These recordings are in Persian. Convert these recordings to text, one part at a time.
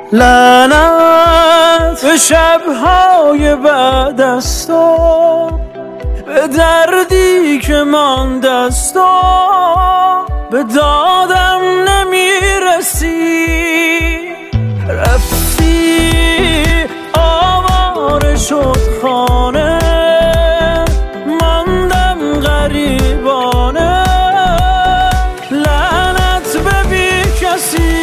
لعنت به شب‌های بعد از تو، به دردی که مانده از تو، به دادم نمیرسی. رفتی آواره شد خانه، ماندم غریبانه. لعنت به بی کسی،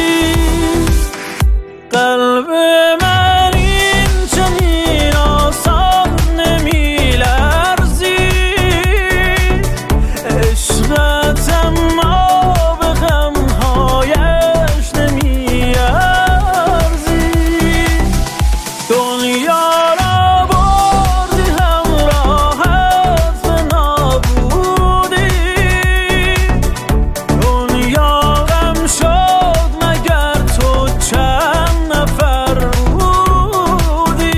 قلب من این چنین آسان نمیلرزی. عشقت اما به غمهایش نمیارزی. دنیا را بردی همراهت به نابودی. دنیا غم شد مگر تو چند نفر بودی.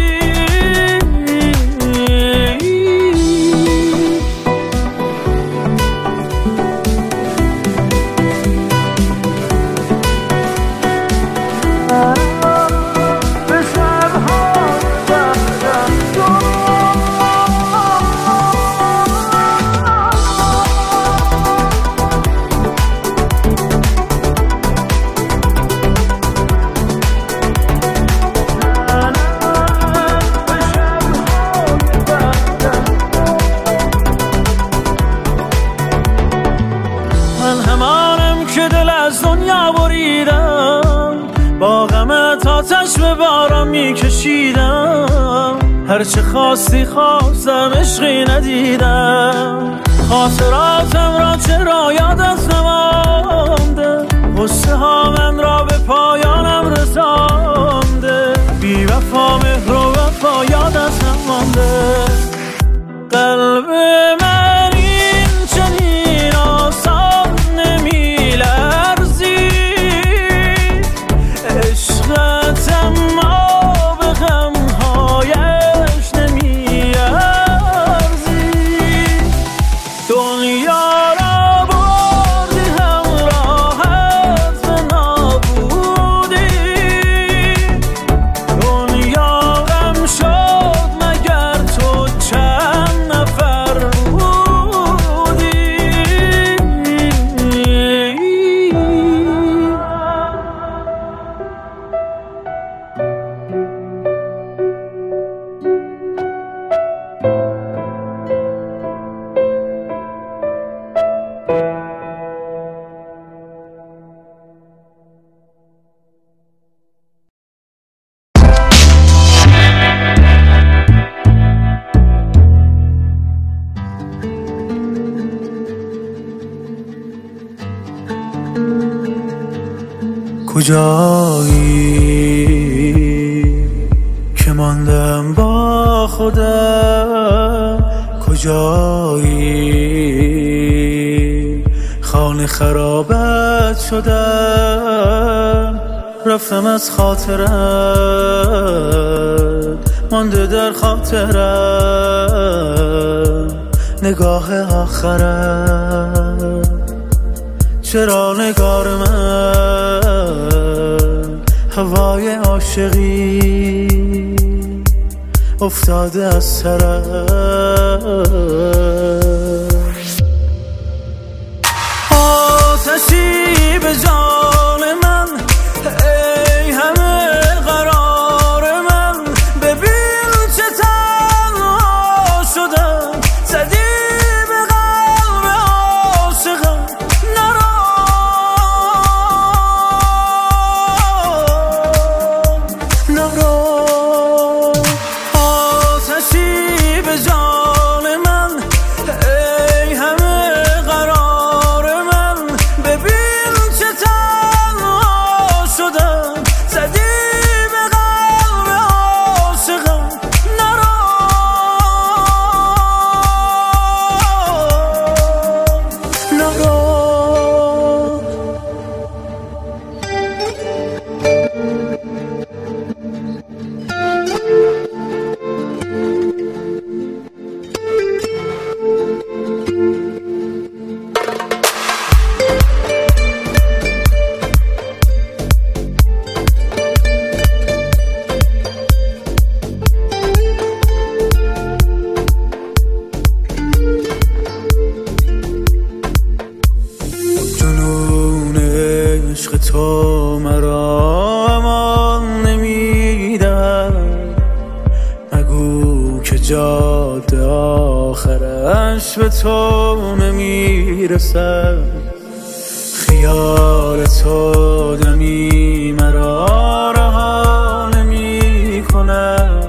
به شب‌های بعد از تو، من همانم که دل از دنیا بریدم، با غمت آتش به باران میکشیدم. هرچه خواستی خواستم، عشقی ندیدم. خاطراتم را چرا یادت نمانده؟ غصه ها من را به پایانم رسانده. بی وفا مهر و وفا یادت نمانده. قلب من این چنین آسان نمیلرزی. عشقت اما به غمهایش نمیارزی. دنیا را بردی همراهت به نابودی. دنیا غم شد مگر تو چند نفر بودی. کجایی که ماندم با خودم؟ کجایی خانه خرابت شدم؟ رفتم از خاطرت، مانده در خاطرم نگاه آخرت. چرا نگار من هوای عاشقی افتاده از سرم؟ آتشی به جان من، ای همه قرار من. ببین چه تنها شدم، زدی به قلب عاشقم. نرو نرو. آتشی به جان من، ای همه قرار من. ببین چه تو مرا امان نمیدهد، مگو که جاده آخرش به تو نمیرسد. خیال تو دمی مرا رها نمی کند،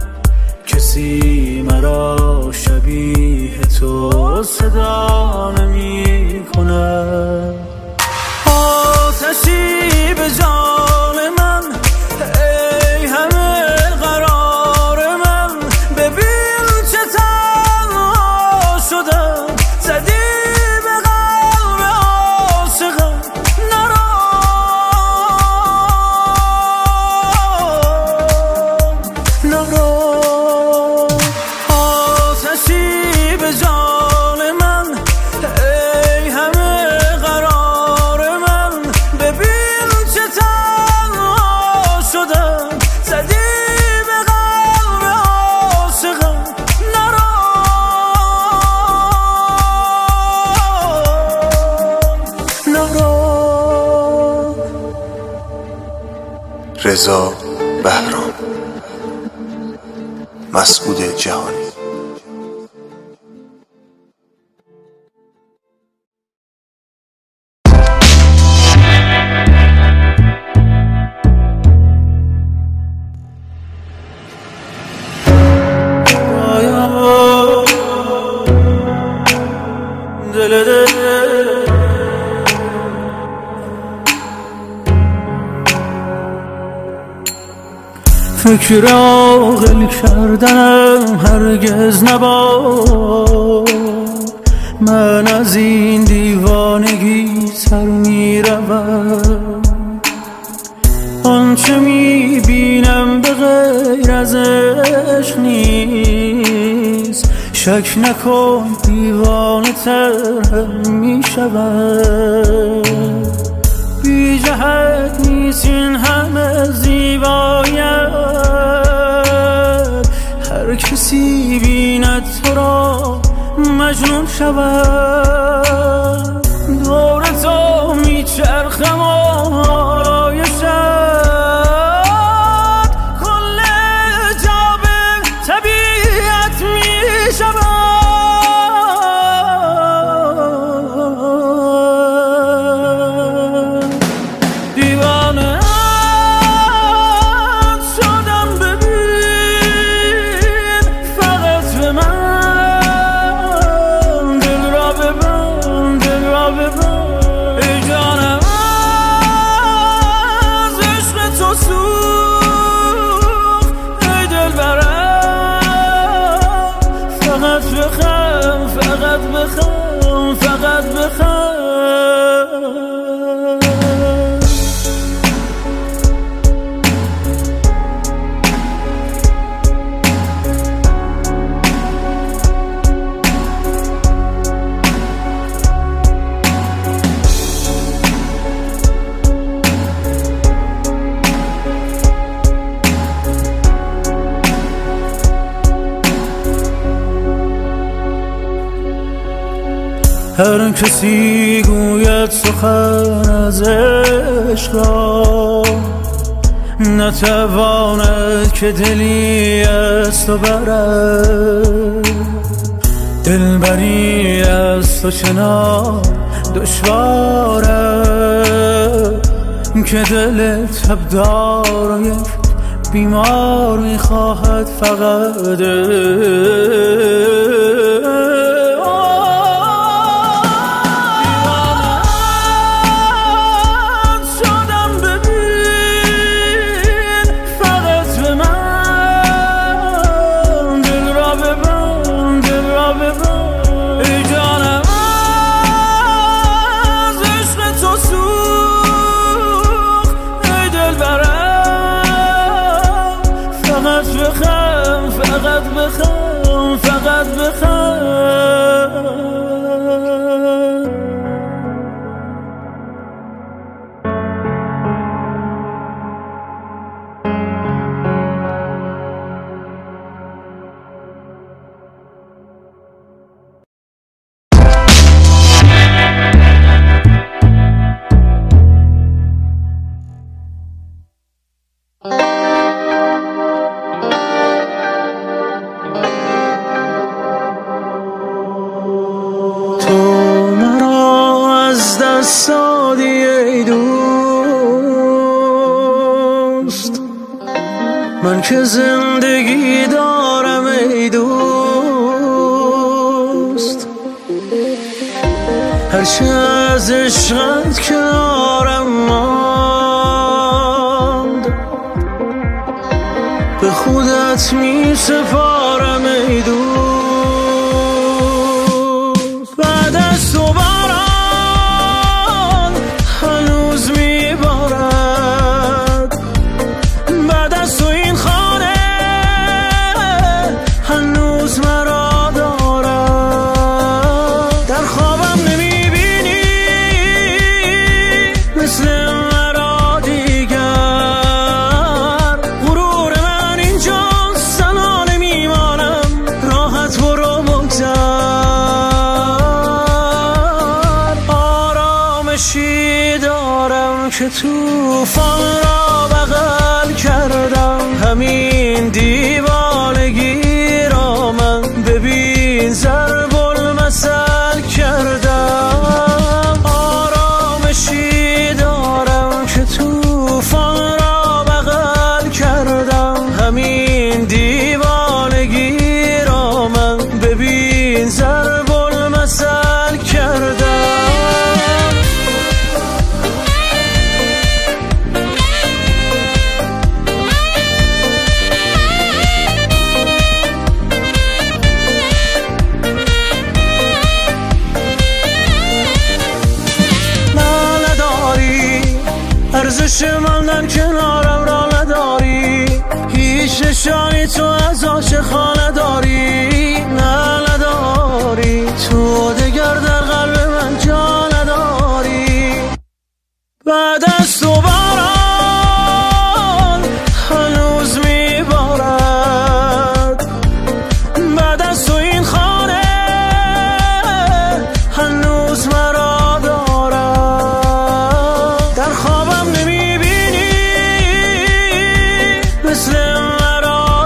کسی مرا شبیه تو صدا نمی کند. آتشی به جان من، ای همه قرار من، ببین چه تنها شدم، زدی به قلب عاشقم نرا نرا. آتشی به جان من، ای همه قرار من، ببین چه تنها شدم، زدی به قلب عاشقم نرا نرا. رضا بهرام، مسعود جهانی. فکر عاقل کردنم هرگز نباد، من از این دیوانگی سر میروم. آنچه میبینم به غیر از عشق نیست، شک نکن دیوانه تر میشوم. بی جهت نیست این همه زیبایت، هر کسی بیند تو را مجنون شود. دور تو میچرخم آرایشت، کل جا به طبیعت میشود. فقط بخوام فقط بخوام. هر کسی گوید سخن از عشق را، نتواند که دلی از تو برد. دلبری از تو چنان دشواره که دل تبدار و یک بیمار میخواهد فقط. فقط بخوام فقط بخوام. تو مرا از دست دادی ای دوست، من که زندگی دارم ای دوست. هرچه از عشقت کنارم ماند، به خودت می سپارم ای دوست. بعد از تو باران هنوز می بارد، بعد از تو این خانه هنوز مرا دارد. در خوابم نمی بینی مثل مرا دیگر، غرور من اینجاست تنها نمیمانم، راحت برو بگذر. آرامشی دارم که توفان را بغل کردم، همین دیوانگی را من ببین ضرب المثل کردم. آرامشی دارم که توفان را بغل کردم، همین دیوانگی را من ببین ضرب المثل کردم. ارزش ماندن کنارم را نداری، هیچ نشانی تو از عاشقانه داری. نه نداری، تو دگر در قلب من جا نداری. بعد از تو باران هنوز می بارد، بعد از تو این خانه هنوز مرا دارد. در خوابم نمی بینی مثل مرا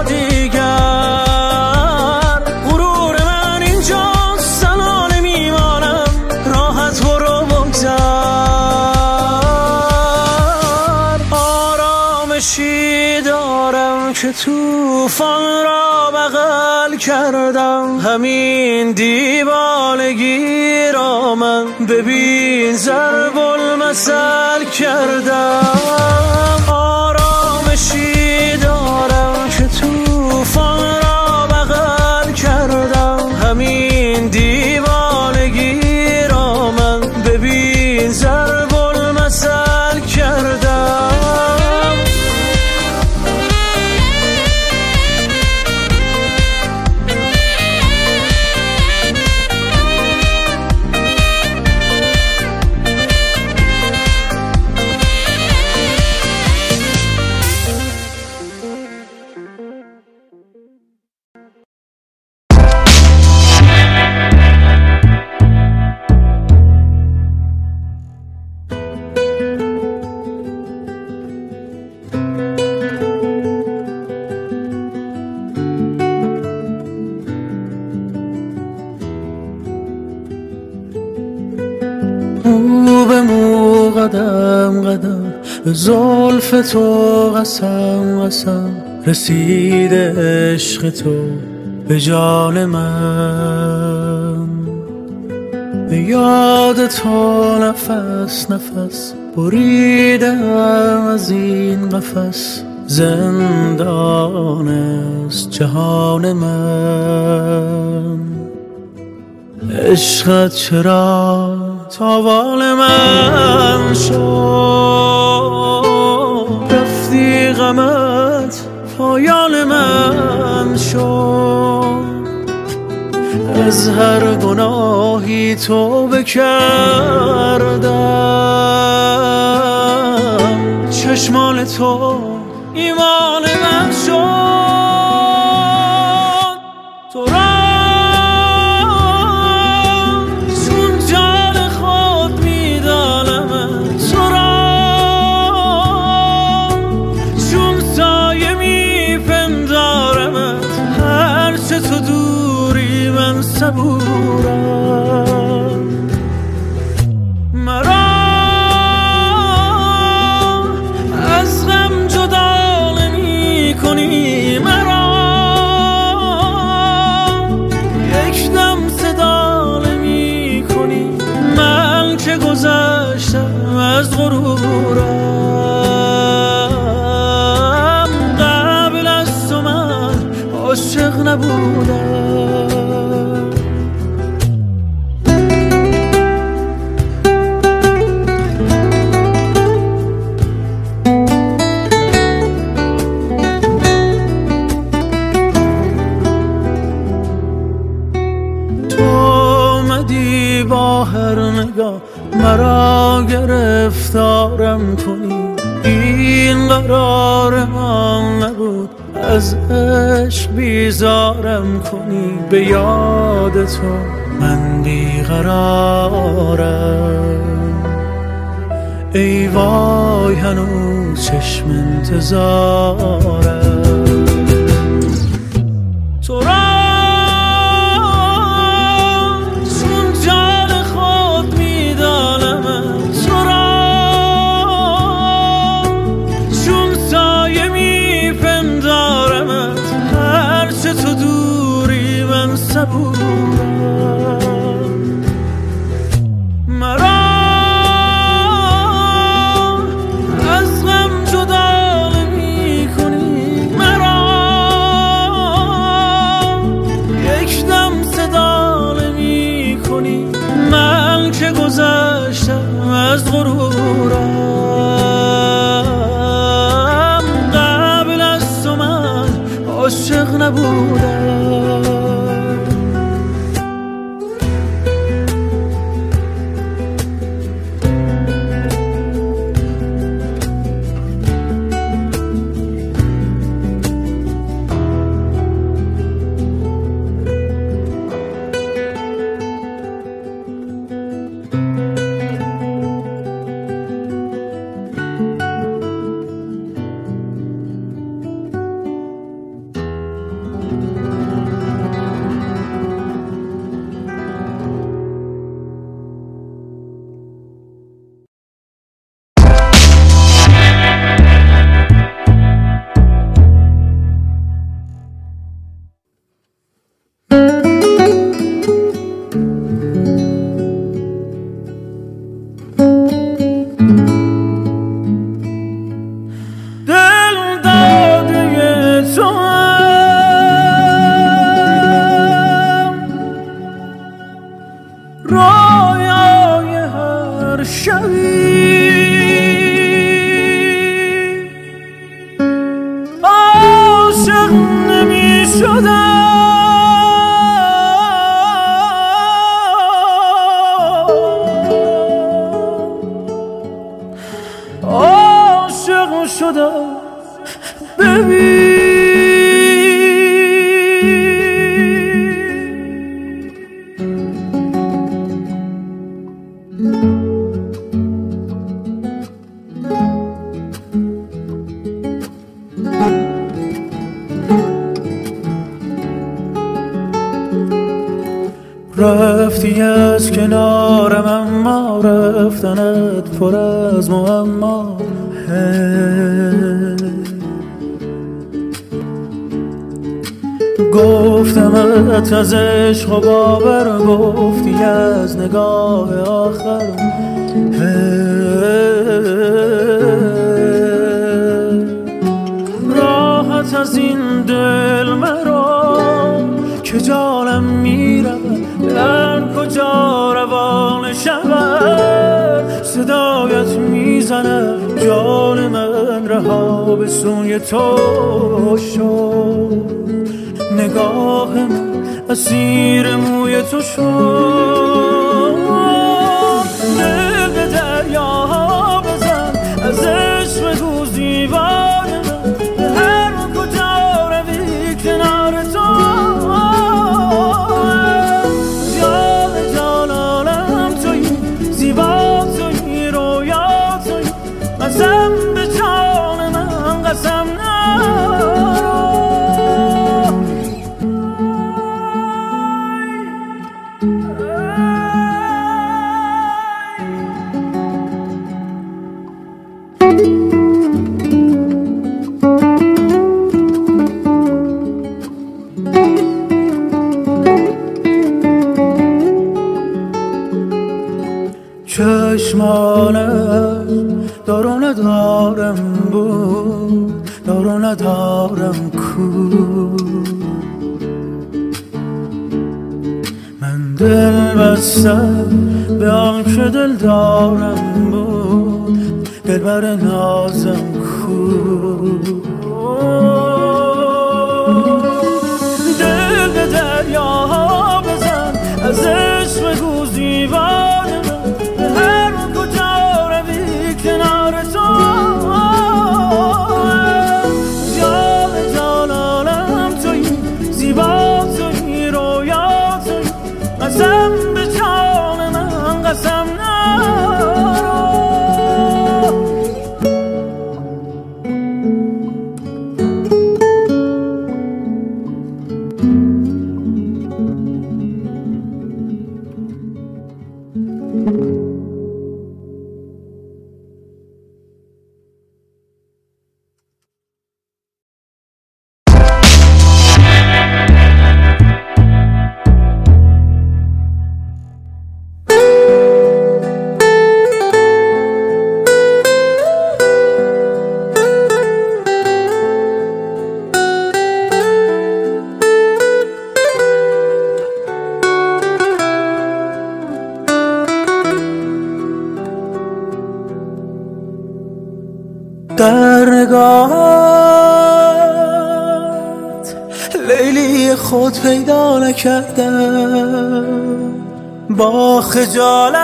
دیگر، غرور من اینجاست تنها نمیمانم، راحت برو بگذر. آرامشی دارم که توفان را بغل کردم، همین دیوانگی را من ببین ضرب المثل کردم. آرامشی دارم که توفان را بغل کردم، همین دیوانگی را من ببین ضرب المثل کردم. به مو قدم قدم به زلف تو قسم قسم، رسیده عشق تو به جان من. به یاد تو نفس نفس بریدم از این قفس، زندان است جهان من. عشقت چرا تاوان من شد، رفتی غمت پایان من شد. از هر گناهی توبه کردم، چشمان تو ایمان من شد. تو را صبورم از غرورم. قبل از تو من عاشق نبودم. با هر نگاه مرا گرفتارم کنی. این قرار ما نبود، از عشق بیزارم کنی. به یاد تو من بیقرارم. ای وای هنوز چشم انتظارم. تو را مرا از غم جدا نمی کنی. مرا یک دم صدا نمی کنی. من که گذشتم از غرورم. قبل از تو من عاشق نبودم. رویای هر شبی عاشق نمی شدم. عاشق شدم ببین. رفتی از کنارم اما رفتنت پر از معما. گفتمت از عشق و باور، گفتی از نگاه آخر. راحت از این دل مرا که جانم میرود، در کجا روان شود. صدایت میزنه جان من، رها به سوی تو شد. نگاه من اسیر موی تو شد. دل به دریا بزن، از عشق بگو زیبای من. به هر کجا روی کنار تو. قسم به جان من، قسم چشمانش دارو ندارم بود دارو ندارم کو من دل بستم به آن که دل دارم بود دلبر نازم کو دل به دریاها بزن از عشق بگو زیبان من به هر کجا روی کنار تو جان جانانم تویی زیبا تویی رویا تویی قسم به جان من قسم در نگاهت لیلی خود پیدا نکردم با خجالت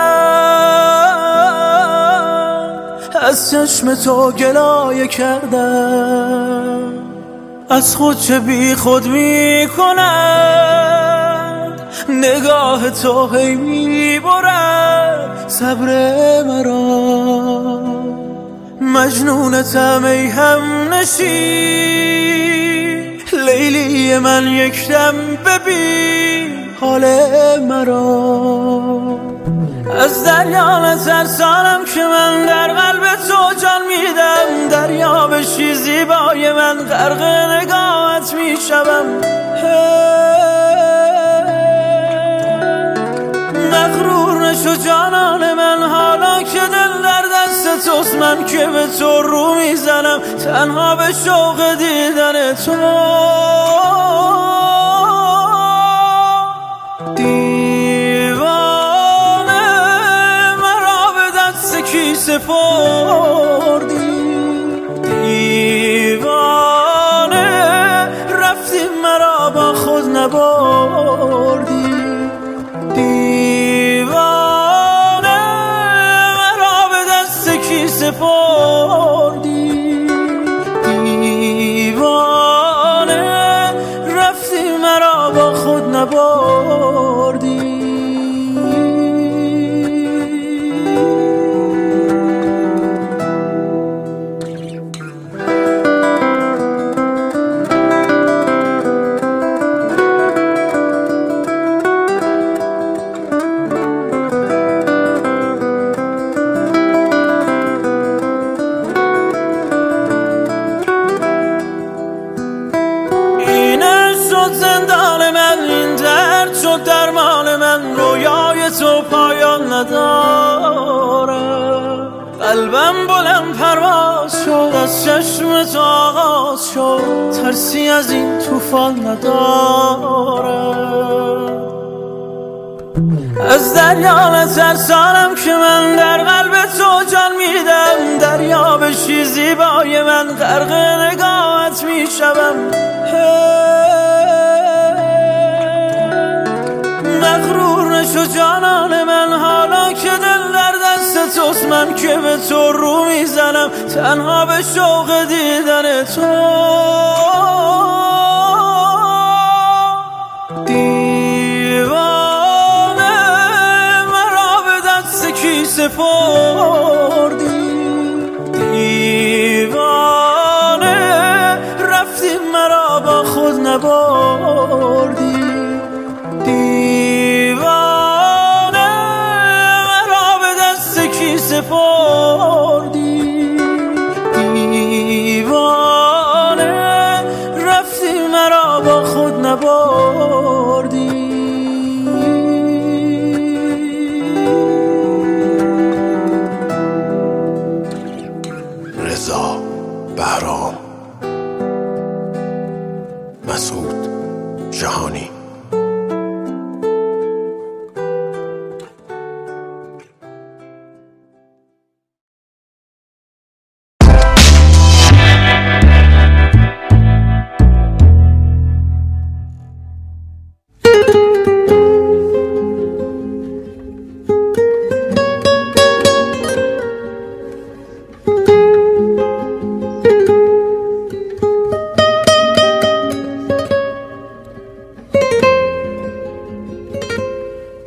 از چشم تو گلایه کردم از خود چه بی خود می کند نگاه تو هی می برد صبر مرا مجنونتم ای هم نشین لیلی من یک دم ببین حال مرا از دریا نترسانم که من در قلب تو جان میدم دریا بشی زیبای من غرق نگاهت میشوم مغرور نشو جانان من حالا که دل در دست توست من که به تو رو میزنم تنها به شوق دیدن تو دیوانه مرا به دست کی سپردی دیوانه رفتی مرا با خود نبردی دیوانه مرا به دست کی سپردی دیوانه رفتی مرا با خود نبردی زندان من این درد شد درمان من رویای تو پایان نداره قلبم بلند پرواز شد از چشم تو آغاز شد ترسی از این طوفان نداره از دریا نترسانم که من در قلب تو جان میدم دریا بشی زیبای من غرق نگاهت میشوم مغرور نشو جانان من حالا که دل در دست توست من که به تو رو میزنم تنها به شوق دیدن تو دیوانه مرا به دست کی سپردی دیوانه رفتی مرا با خود نبردی دیوانه مرا به دست کی سپردی دیوانه رفتی مرا با خود نبردی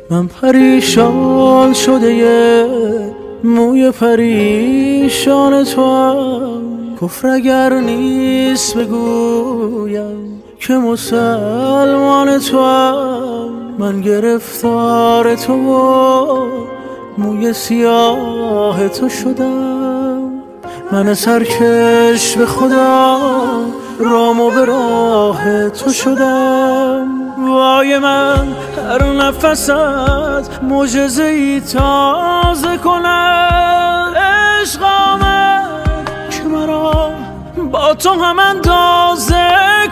من پریشان شده موی پریشان تو هم، کفر اگر نیست بگویم که مسلمان تو هم. من گرفتار تو و موی سیاه تو شدم، من سرکش به خدا رام و به راه تو شدم. وای من هر نفست معجزه‌ای تازه کند، عشق آمد که مرا با تو هم اندازه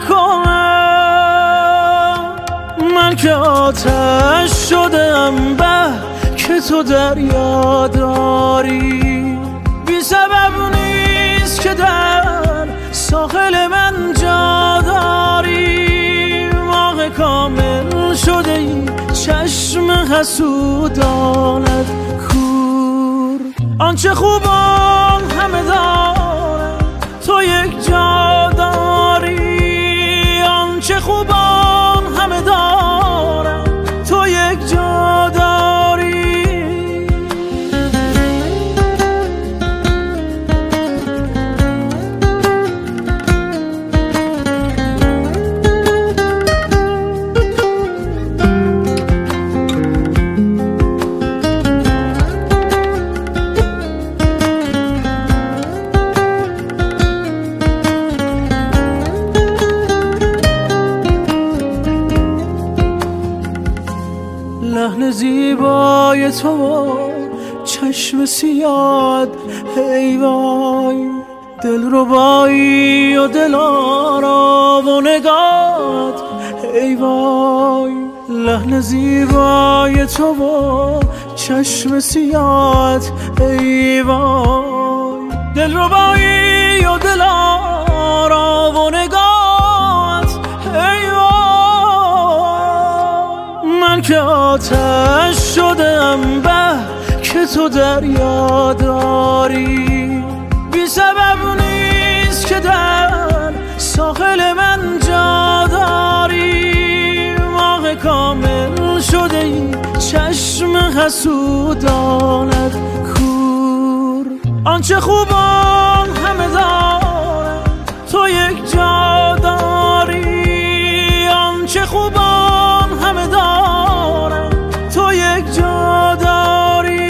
کنم. من که آتش شدم به که تو دریا داری، بی سبب نیست که در ساحل من جا داری. ماه کامل شده ای چشم حسودانت کور، آنچه خوبان همه دارن تو یک جا داری، آنچه خوبان همه دارن تو یک جا داری. لحن زیبای تو چشم سیاد ای وای، دلربایی و دلارا و نگات ای وای. لحن زیبای تو چشم سیاد ای وای، دلربایی و دلارا و نگات ای وای. من که آتش شدم به که تو دریا داری، بی سبب نیست که در ساحل من جا داری. ماه کامل شده ای چشم حسودانت کور، آنچه خوبان همه دارن تو یک جا داری، آنچه خوبان همه دارن تو یک جا داری.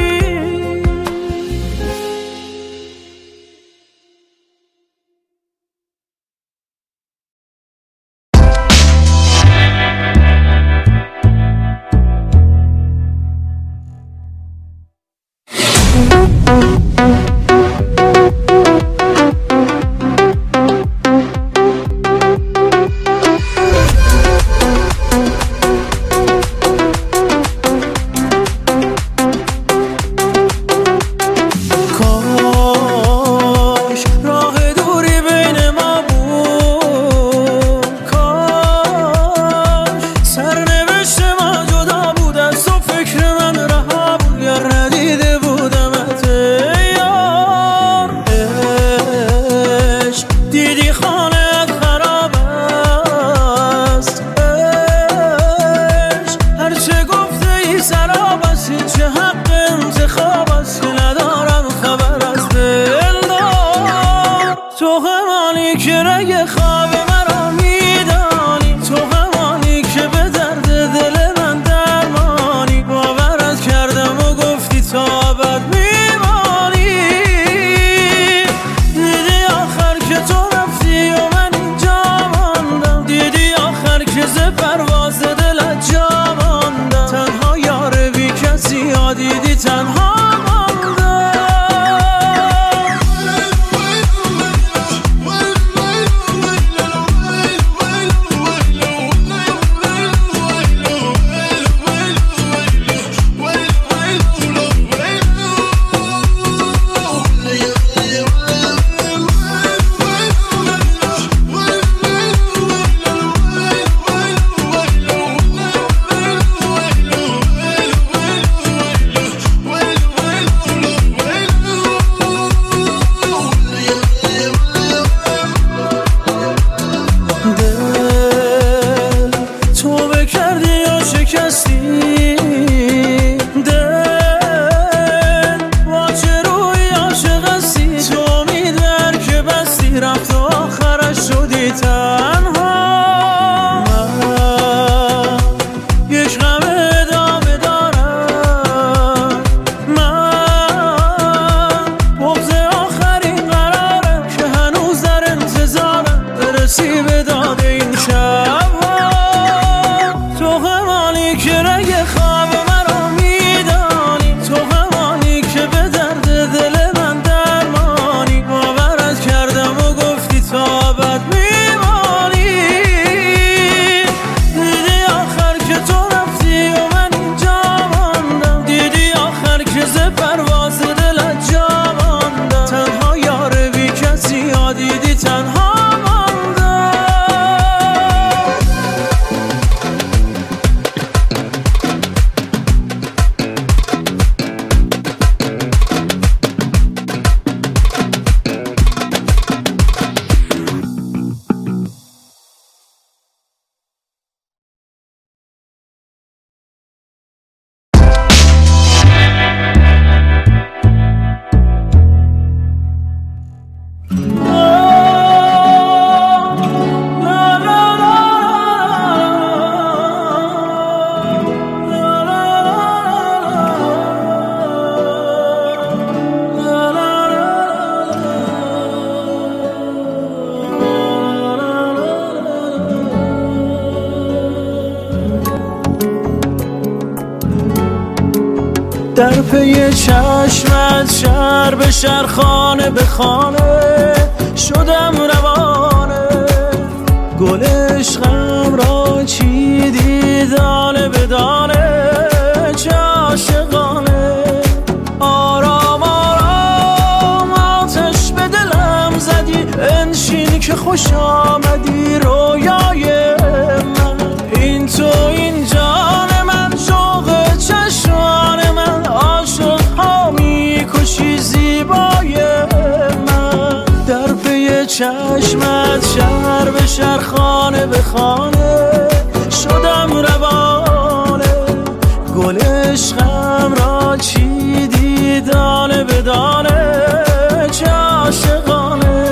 در پی چشمت شهر به شهر خانه به خانه شدم روانه گل عشقم را چیدی دانه به دانه چه عاشقانه آرام آرام آتش به دلم زدی انشین که خوش آمدی رویای من این تو این جان من شوق چشمان من عاشق ها میکشی زیبای من در پی چشمت شهر به شهر خانه به خانه شدم روانه گل عشقم را چیدی دانه به دانه چه عاشقانه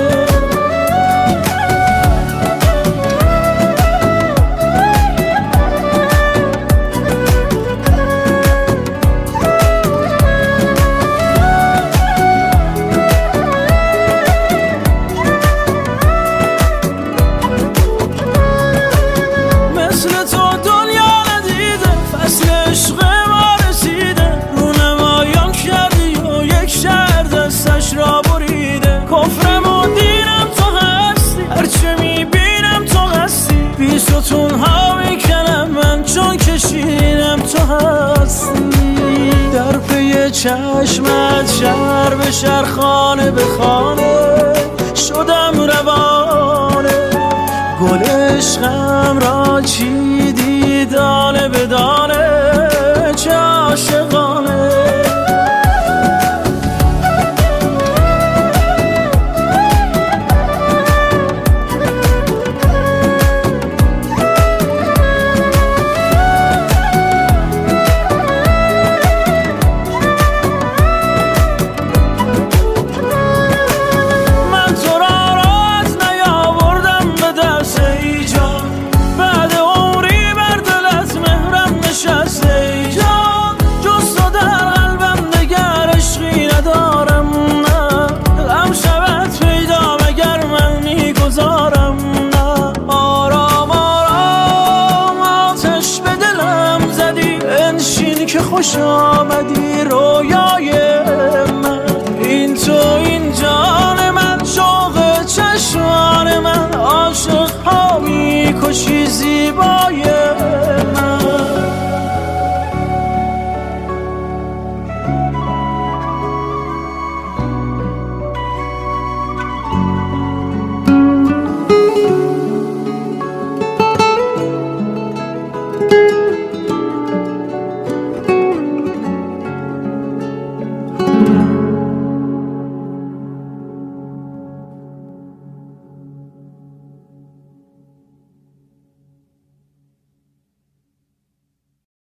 ستون ها میکنم من چون کشیدم تو هستی در پی چشمت شهر به شهر خانه به خانه شدم روانه گل عشقم را چیدی دانه به دانه چه عاشقانه خوش آمدی رویای من این تو این جان من شوق چشمان من عاشق ها میکشی زیبای